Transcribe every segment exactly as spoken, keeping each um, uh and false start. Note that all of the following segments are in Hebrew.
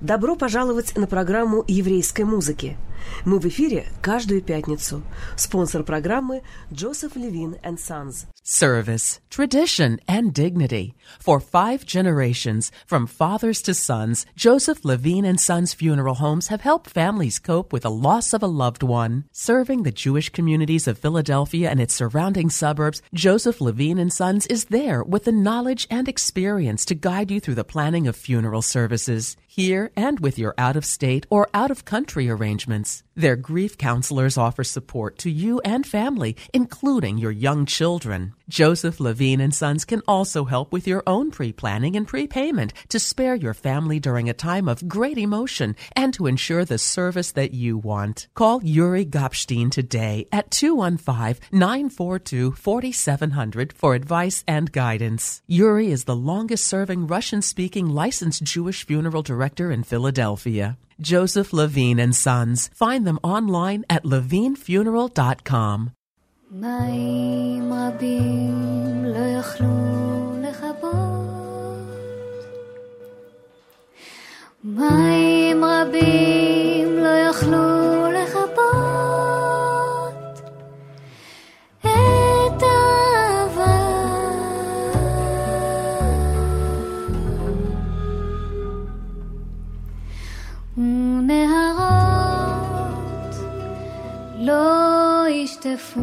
Добро пожаловать на программу еврейской музыки. Мы в эфире каждую пятницу. Спонсор программы Joseph Levine and Sons. Service, tradition, and dignity. For five generations, from fathers to sons, Joseph Levine and Sons Funeral Homes have helped families cope with the loss of a loved one. Serving the Jewish communities of Philadelphia and its surrounding suburbs, Joseph Levine and Sons is there with the knowledge and experience to guide you through the planning of funeral services, here and with your out-of-state or out-of-country arrangements. Their grief counselors offer support to you and family, including your young children. Joseph Levine and Sons can also help with your own pre-planning and prepayment to spare your family during a time of great emotion and to ensure the service that you want. Call Yuri Gopstein today at two one five, nine four two, four seven zero zero for advice and guidance. Yuri is the longest-serving Russian-speaking licensed Jewish funeral director in Philadelphia. Joseph Levine and Sons. Find them online at levine funeral dot com. מים רבים לא יכלו לכבות, מים רבים לא יכלו לכבות את האהבה, ונהרות לא ישטפו.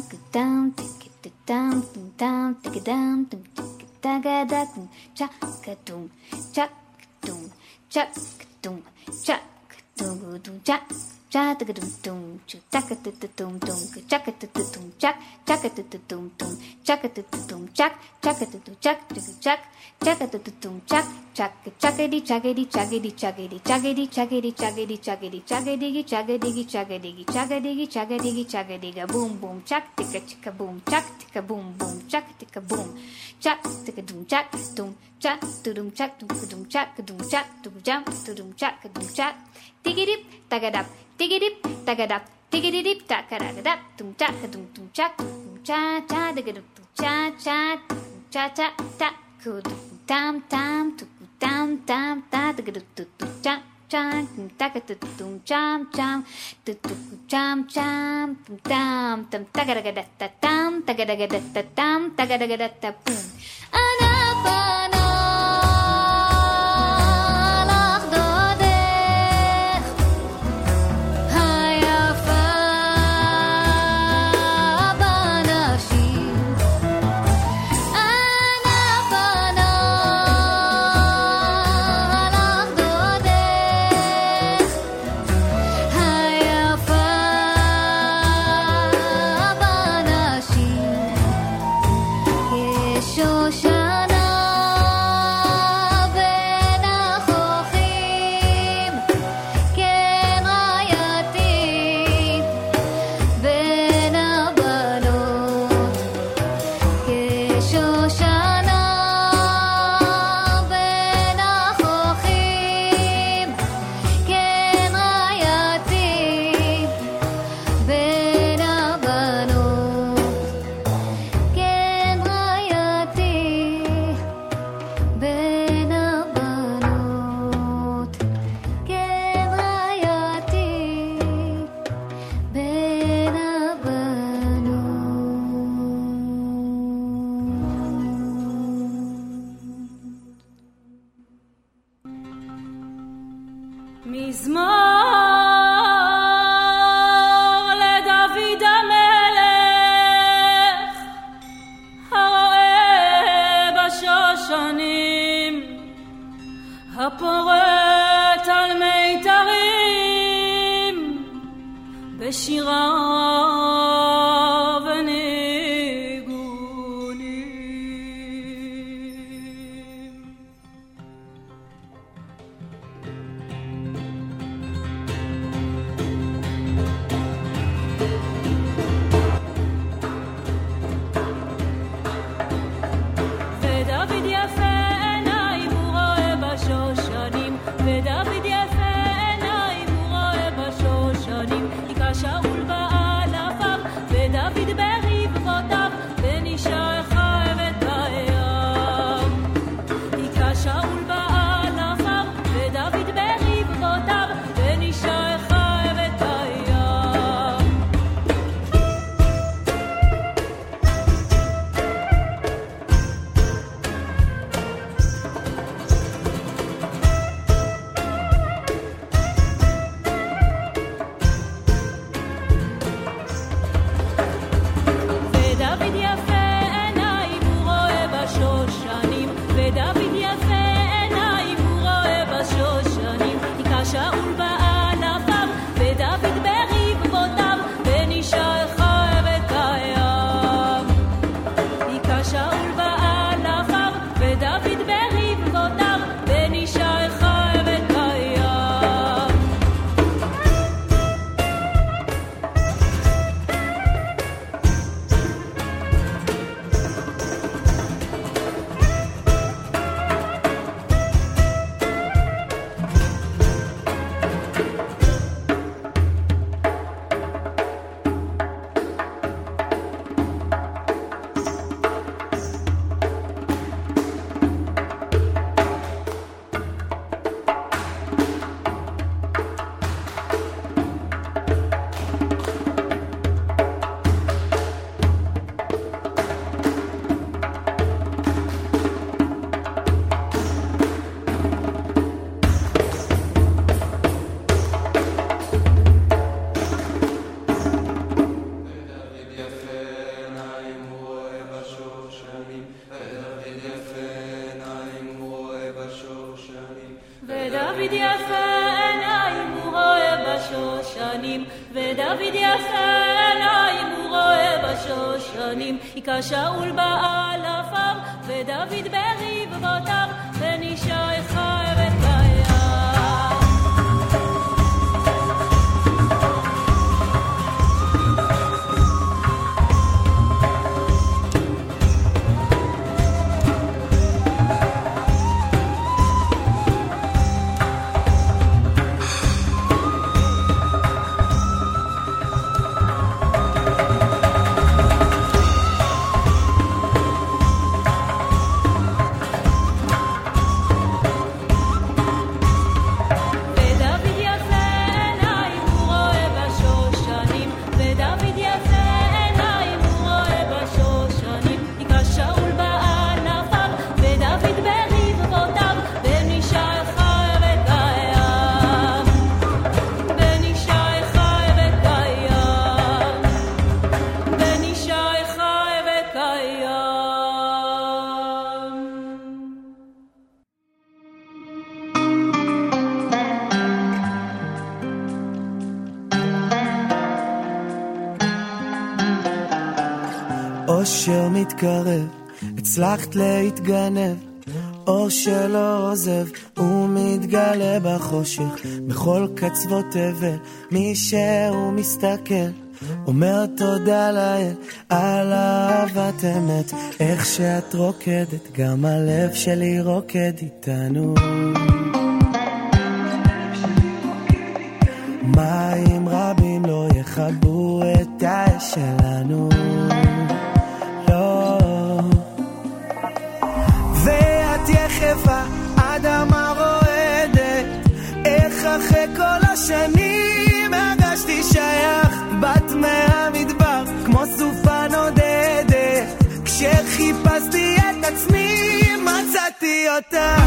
down, take it down, down, take it down, take it down, chuck a doom, chuck doom, chuck doom, chuck doom, doom, chuck. Chuck it dum dum, chuck it dum dum, chuck it dum chuck, chuck it dum dum, chuck it dum chuck, chuck it dum chuck, chuck, chuck it dum chuck, chuck, chuckity chuckity chuckity chuckity chuckity chuckity chuckity chuckity chuckity chuckity chuckity chuckity chuckity chuckity boom boom chuck ticka ticka boom chuck ticka boom boom chuck ticka boom chuck ticka dum chuck dum chuck dum chuck dum dum chuck dum chuck dum jump dum chuck dum chuck tiggity tagadap tiggity tagadap tiggity dip tagadap dum chuck dum dum chuck dum cha cha tagadap cha cha cha cha ta ku tam tam tu tam tam ta tagadap tu cha cha tagadap dum cham cham tu tu cham cham tam tam tagadap tam tagadap tam tagadap boom anapana הפורט על מיתרים בשירה וניגונים. ודוד יפה ודוד יפה עיניים הוא רואה בשושנים היכה שאול באלפיו ודוד ברבבותיו ונישה חרב את הים היכה שאול באלפיו ודוד ברבבותיו ונישה חרב את הים שאול באלפיו ודוד ברבבותיו ונישה חרב את הים היכה שאול באלפיו ודוד ברבבותיו ונישה חרב את הים יפה בשושנים, ודוד יפה עיניים הוא רואה בשושנים. היכה שאול בעל עפר, ודוד בריב בוטר, בן ישי חי וקיים. אושר מתקרב, הצלחת להתגנב, אור שלא עוזב, הוא מתגלה בחושך, בכל קצוות תבל, מי שהוא מסתכל, אומר תודה לאל, על אהבת אמת, איך שאת רוקדת, גם הלב שלי רוקד איתנו. מים רבים לא יכבו את האש שלנו, ואת יחפה אדמה רועדת, איך אחרי כל השנים הרגשתי שייך, בת מהמדבר כמו סופה נודדת, כשחיפשתי את עצמי מצאתי אותה.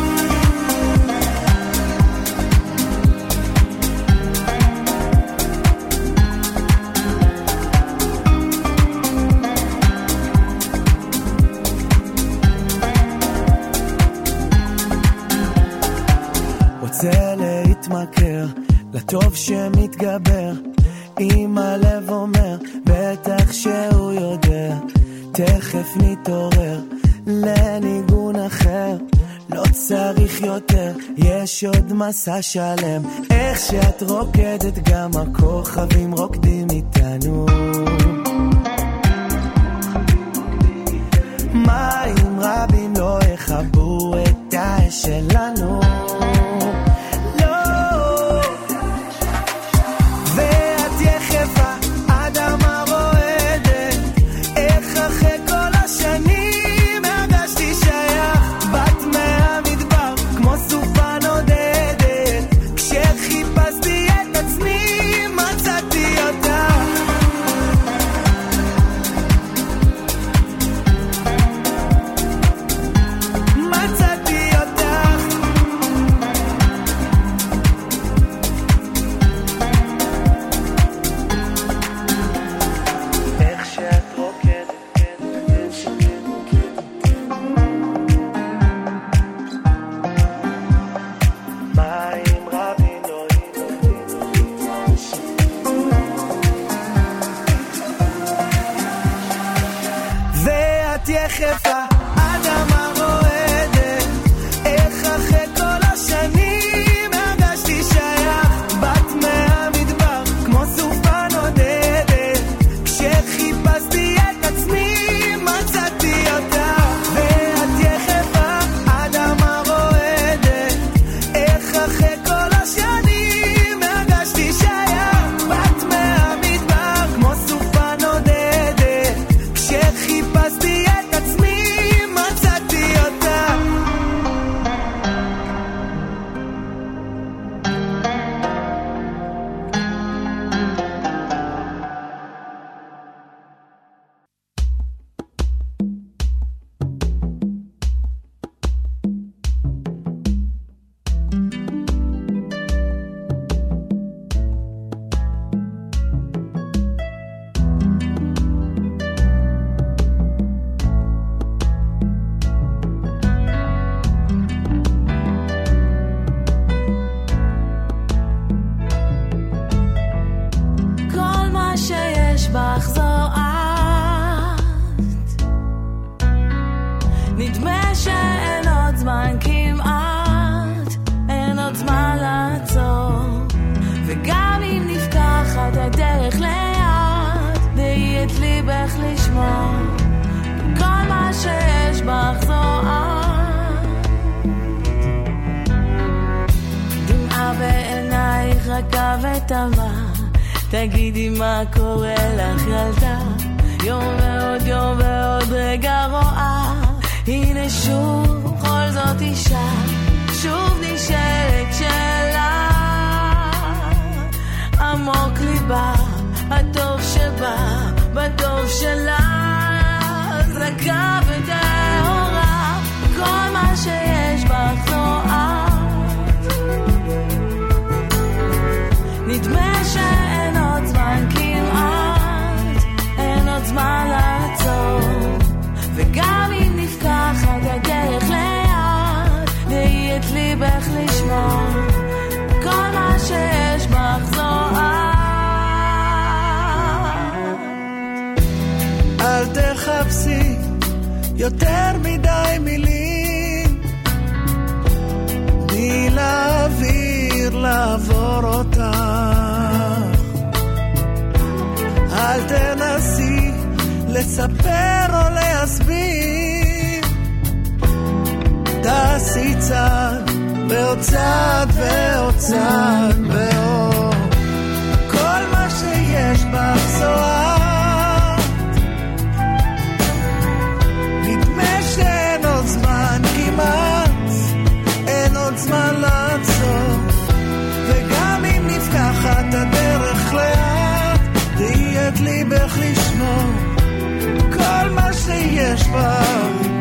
רוצה להתמכר לטוב שמתגבר, אם הלב אומר בטח שהוא יודע, תכף נתעורר לניגון אחר, לא צריך יותר, יש עוד מסע שלם, איך שאת רוקדת גם הכוכבים רוקדים איתנו. מים רבים לא יכבו את האש שלנו, חיפשתי את עצמי ליבך לשמור, כל מה שיש בך זוהר. דמעה בעינייך רכה וטמא, תגידי מה קורה לך ילדה, יום ועוד יום ועוד רגע רואה, הנה שוב בכל זאת אישה, שוב נשאלת שאלה, עמוק ליבה, הטוב שבא, בטוב שלה, זרקה וטהורה, כל מה שיש בך זוהר. נדמה שאין עוד זמן כמעט, אין עוד זמן לעצור, וגם אם נפקחת הדרך לאט, דהי את ליבך לשמור, כל מה שיש בך זוהר. אל תחפשי יותר מדי מילים, תני לאוויר לעבור אותך, אל תנסי לספר או להסביר, תעשי צעד ועוד צעד ועוד צעד ועוד, כל מה שיש בך זוהר. נדמה שאין עוד זמן כמעט, אין עוד זמן לעצור, וגם אם נפקחת הדרך לאט, תהי את ליבך לשמור, כל מה שיש בך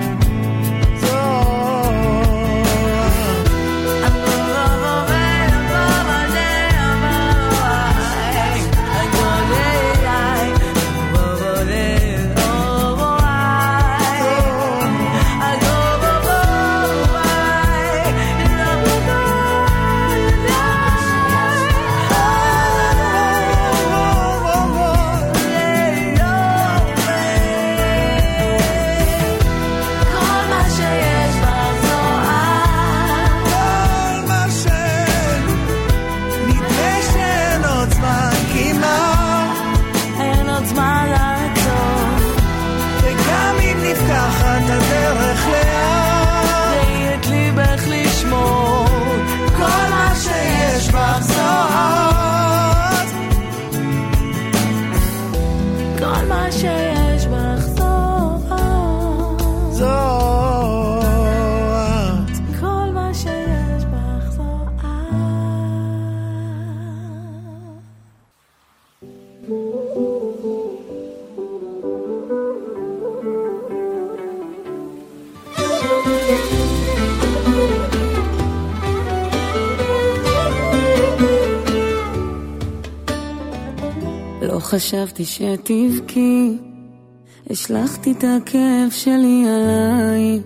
חשבתי שתבכי, השלחתי את הכאב שלי עלייך,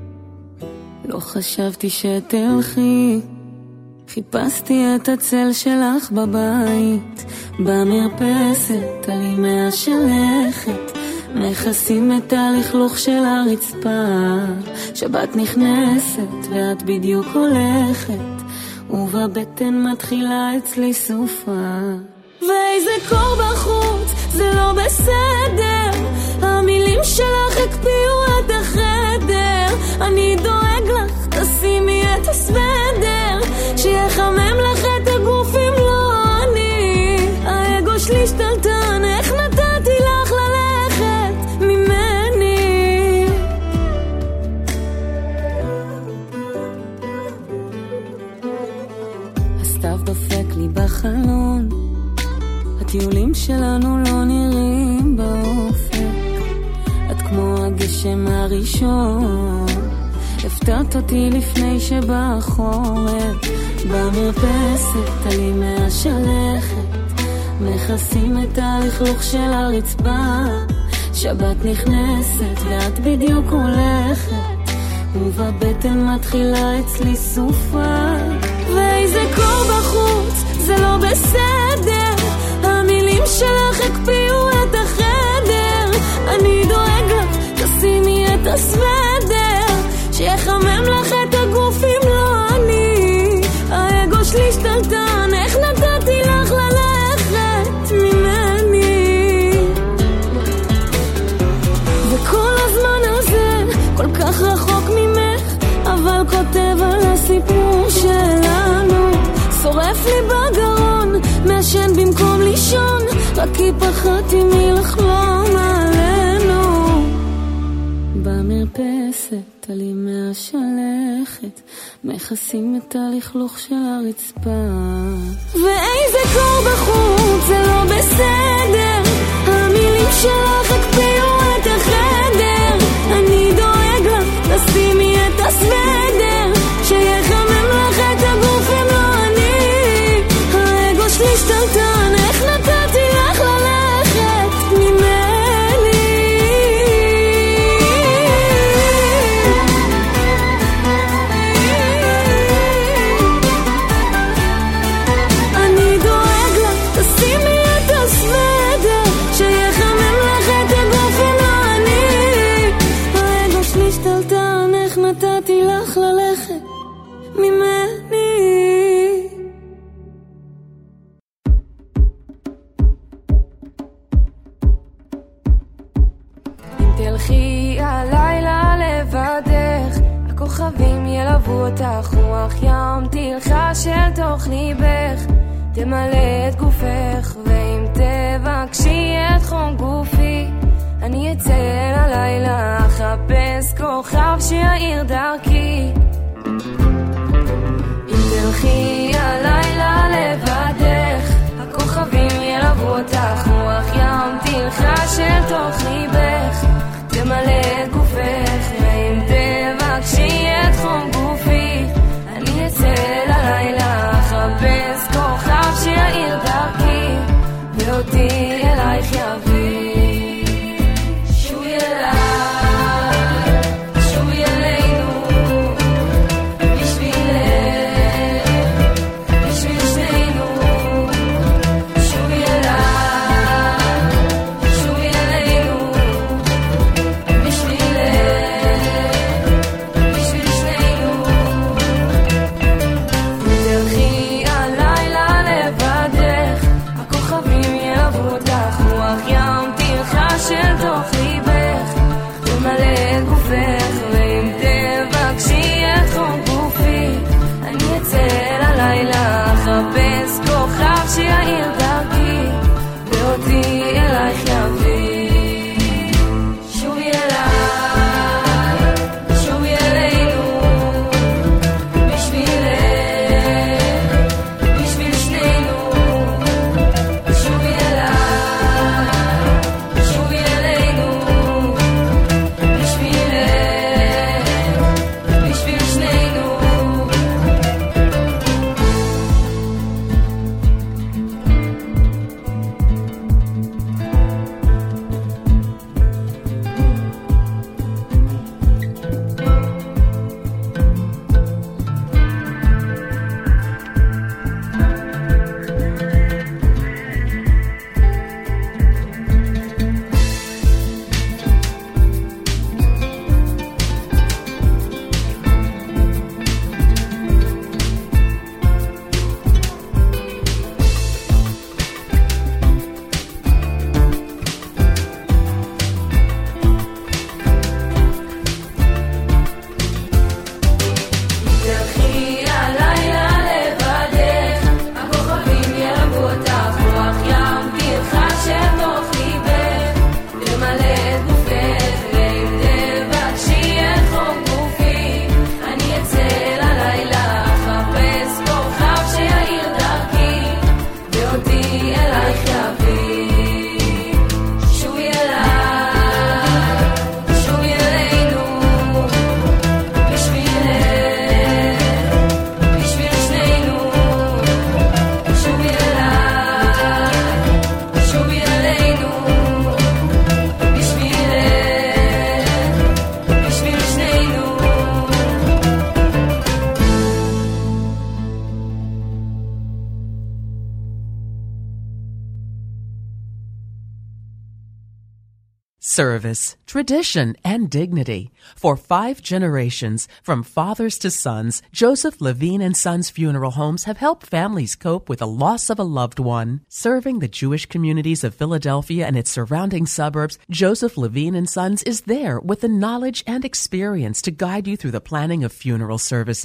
לא חשבתי שתלכי, חיפשתי את הצל שלך בבית, במרפסת על ימי השלכת, מכסים את הלכלוך של הרצפה, שבת נכנסת ואת בדיוק הולכת, ובבטן מתחילה אצלי סופה, ואיזה קור בחוץ, זה לא בסדר, המילים שלך הקפיאו את החדר, אני דואג לך, תשימי את הסוודר, שיחמם לך את הגוף אם לא אני, האגו שלי שתלטן, איך נתתי לך ללכת ממני. הסתיו דופק לי בחלון, הטיולים שלנו לא נראים באופק, את כמו הגשם הראשון, הפתעת אותי לפני שבא החורף, במרפסת על ימי השלכת, מכסים את הלכלוך של הרצפה, שבת נכנסת ואת בדיוק הולכת, ובבטן מתחילה אצלי סופה, ואיזה קור בחוץ, זה לא בסדר, המילים שלך הקפיאו את החדר, אני דואג לך, תשימי את הסוודר, שיחמם לך את הגוף אם לא אני, האגו שלי שתלטן, איך נתתי לך ללכת ממני. שורף לי בגרון, מעשן במקום לישון, רק כי פחדתי מלחלום עלינו. במרפסת עלי מהשלכת, מכסים את הלכלוך של הרצפה, ואיזה קור בחוץ, זה לא בסדר, המילים שלך הקפיאו את החדר. אני דואג לך, תשימי את הסוודר, שיחמם לך את הגוף אם לא אני. האגו שלי שתלטן, איך נתתי לך ללכת ממני. אני דואג לך, תשימי את הסוודר, שיחמם לך את הגוף אם לא אני. האגו שלי שתלטן, איך נתתי לך ללכת ממני. אם תלכי הלילה לבדך, הכוכבים ילוו אותך, רוח ים תלחה של תוך ליבך, תמלא את גופך, ואם תבקשי את חום גופי, אני אצא ללילה, אחפש כוכב שיעיר דרכי. אם תלכי הלילה לבדך, הכוכבים ילוו אותך, רוח ים תלחה של תוך ליבך, תמלא את גופך, ואם תבקשי את חום גופי, אני אצא ללילה, אחפש כוכב שיעיר דרכי, ואותי אלייך יביא. שוי אליי, שוי אלינו, של תוך ליבך, תמלא את גופך, ואם תבקשי את חום גופי, אני אצא ללילה, אחפש כוכב שיעיר דרכי, ואותי אלייך יביא. שובי אליי, שובי אלינו, בשבילך, בשביל שנינו. שובי אליי, Service, tradition, and dignity. For five generations, from fathers to sons, Joseph Levine and Sons Funeral Homes have helped families cope with the loss of a loved one. Serving the Jewish communities of Philadelphia and its surrounding suburbs, Joseph Levine and Sons is there with the knowledge and experience to guide you through the planning of funeral services.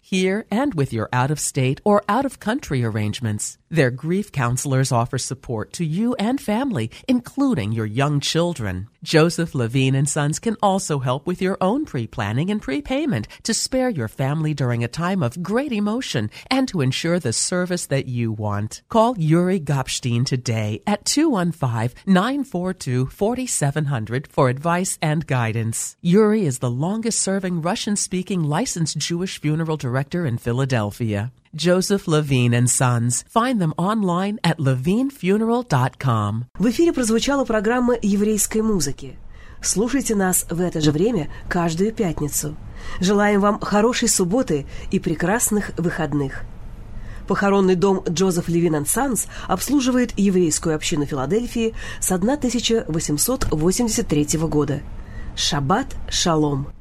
here and with your out-of-state or out-of-country arrangements. Their grief counselors offer support to you and family, including your young children. Joseph Levine and Sons can also help with your own pre-planning and prepayment to spare your family during a time of great emotion and to ensure the service that you want. Call Yuri Gopstein today at two one five, nine four two, four seven zero zero for advice and guidance. Yuri is the longest-serving Russian-speaking licensed Jewish funeral director in Philadelphia. Joseph Levine and Sons. Find them online at levine funeral dot com. В эфире прозвучала программа еврейской музыки. Слушайте нас в это же время каждую пятницу. Желаем вам хорошей субботы и прекрасных выходных. Похоронный дом Джозеф Левин энд Санс обслуживает еврейскую общину Филадельфии с тысяча восемьсот восемьдесят третьего года. Шаббат шалом!